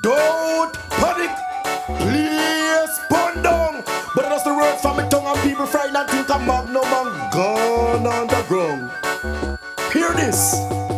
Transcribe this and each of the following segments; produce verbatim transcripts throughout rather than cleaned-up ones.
Don't panic, please burn down. But that's the words from my tongue and people frightened and think I'm magnum and gone underground. Hear this.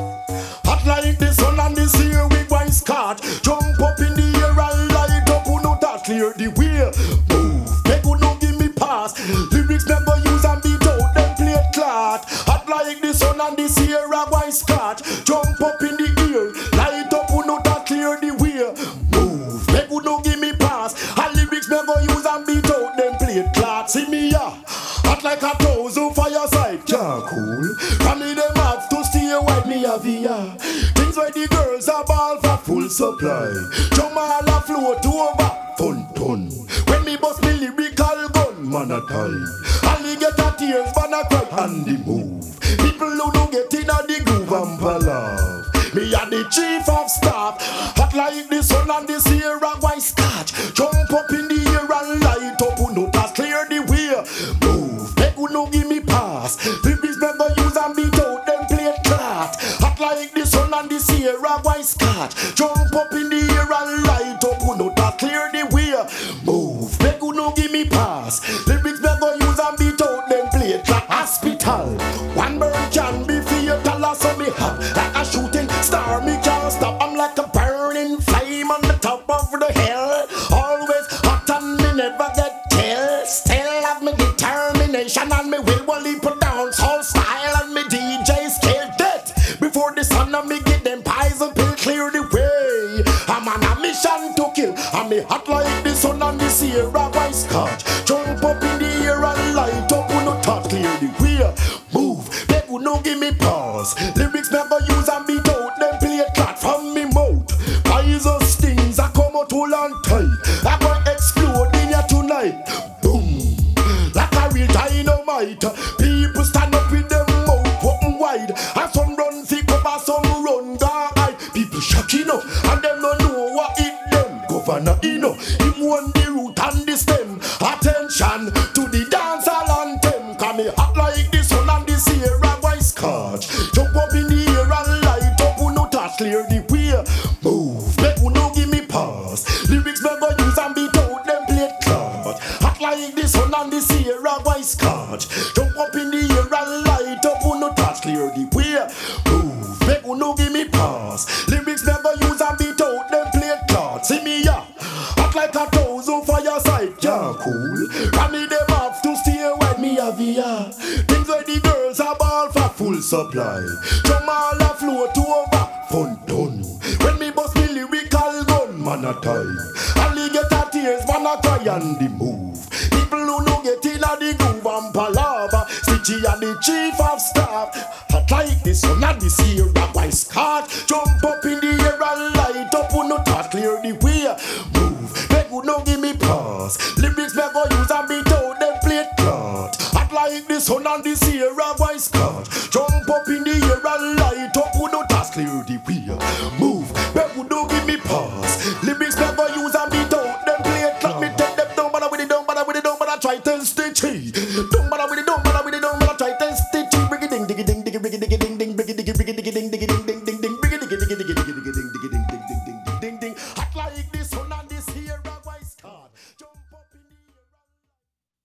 Hot like the sun and the sea with wine scotch. Jump up in the air and light up, who know that clear the way. Move, they could not give me pass. Lyrics never use and beat out, them play clot. Hot like the sun and the sea with wine scotch. Jump up in the air, light up, who know that clear the way. Move, they could not give me pass. And lyrics never use and beat out, them play clot. See me ya, hot like a thousand fireside. Yeah, cool. From me them have to stay white me a via. Things where the girls are ball for full supply. Jamal a float over fun ton. When me bust me lyrical gun, man a time. Alligator tears, man a cry and the move. People who don't get in a the groove and palav. Me a the chief of staff. Hot like the sun and the Sierra white scotch. Jump up in the air and light up, who know pass clear the way. Move, make who no give me pass. Lyrics never use and beat out, them play clot. Hot like the sun and the Sierra white scotch. Jump up in the air and light up, who know pass clear the way. Move, make who no give me pass. Lyrics never use and beat out, them play clot. Hospital, one bird can be fatal, so me hot like a shooting star, me can't stop. I'm like a burning flame on the top of the hill. Always hot and me never get killed. Still have me determination and me will wally put down soul style and me D J skill dead. Before the sun and me get them poison pill clear the way. I'm on a mission to kill and me hot like the sun and the Sierra white scotch. Jump up in the air and light up, who no touch clear the way. Move, they who no give me pause. Lyrics never use and beat out, them play clot from me mouth. Poison stings, I come out all on tight. I gonna explode in here tonight. Boom, like a real dynamite. People stand up with them mouth open wide. And some run thick up and some run guide. People shocking up and them don't know what it them. Governor Ino, him won the root and the stem. Attention to the dancehall anthem. Come me hot like the sun and the Sierra white scotch. Jump up in the air and light up, who no touch clear the way. Move, make who no give me pass. Lyrics never use and beat out, them play clot. Hot like the sun and the Sierra white scotch. Jump up in the air and light up, who no touch clear the way. Move, make who no give me pass. Lyrics never use and beat out, them play clot. See me ya, hot like a thousand fireside. Yeah, cool. And me them have to stay with me a via. Things where the girls are ball for full supply. Jamal a float over fun done. When me bust me lyrical gun, man a time. Alligator tears, man a cry and the move. People who no get in a the groove and palava. Stitchy and the chief of staff. Hot like the sun and the Sierra white scotch. Jump up in the air and light up, who no touch clear the way. Move, make who no give me pass. Lyrics never use and beat out, them play clot. Hot like the sun and the Sierra white scotch. Jump up in the air and light up, who no touch clear the way. Move, make who no give me pass.